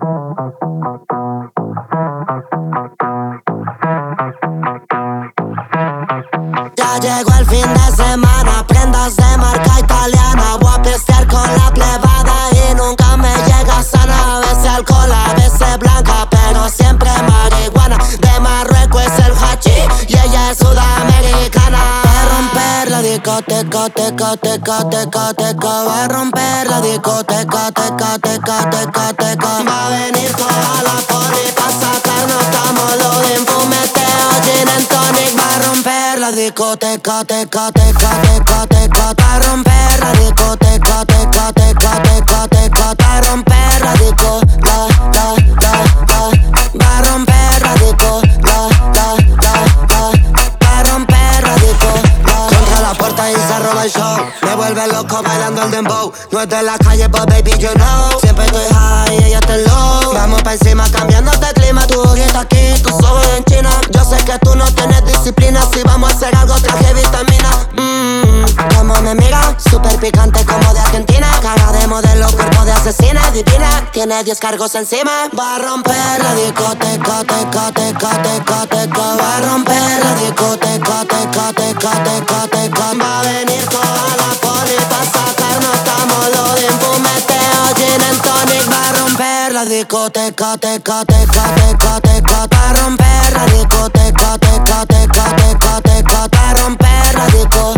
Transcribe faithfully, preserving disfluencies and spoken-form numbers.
Ya llegó el fin de semana, prendas de marca italiana. Voy a pistear con la plebada y nunca me llega sana. A veces alcohol, a veces blanca, pero siempre marihuana. De Marruecos es el hachís y ella es sudamericana. Va a romper la discoteca, teca, teca, teca, teca. Va a romper la discoteca, teca, teca, teca, teca. Va a venir toda la poli pa' sacarnos estamos de fumeteo, gin and tonic. Va a romper la discoteca, teca, teca, teca, teca. Va a romper la discoteca, teca, teca, teca, teca. Va a romper la disco, la, la, la, la. Va a romper la disco, la, la, la, la. Va a romper la disco, la. Contra la puerta y se roba el show. Me vuelve loco bailando el dembow. No es de la calle, but baby you know. Siempre estoy high y ella está low. Vamos pa' encima cambiándote el clima. Tu ojito aquí, tus ojos en China. Yo sé que tú no tienes disciplina. Si vamos a hacer algo traje vitamina. Mmm, como me mira, super picante como de Argentina. Cara de modelo, cuerpo de asesina, divina. Tiene diez cargos encima. Va a romper la discoteca, teca, teca, teca, teca. Va a romper la discoteca, teca, teca, teca, teca. Va a venir toda la poli pa' sacarnos estamos lo de fumeteo, gin and tonic. Va a romper la discoteca, teca, teca, teca, teca. Va a romper la discoteca, teca, teca, teca, teca. Va a romper la disco.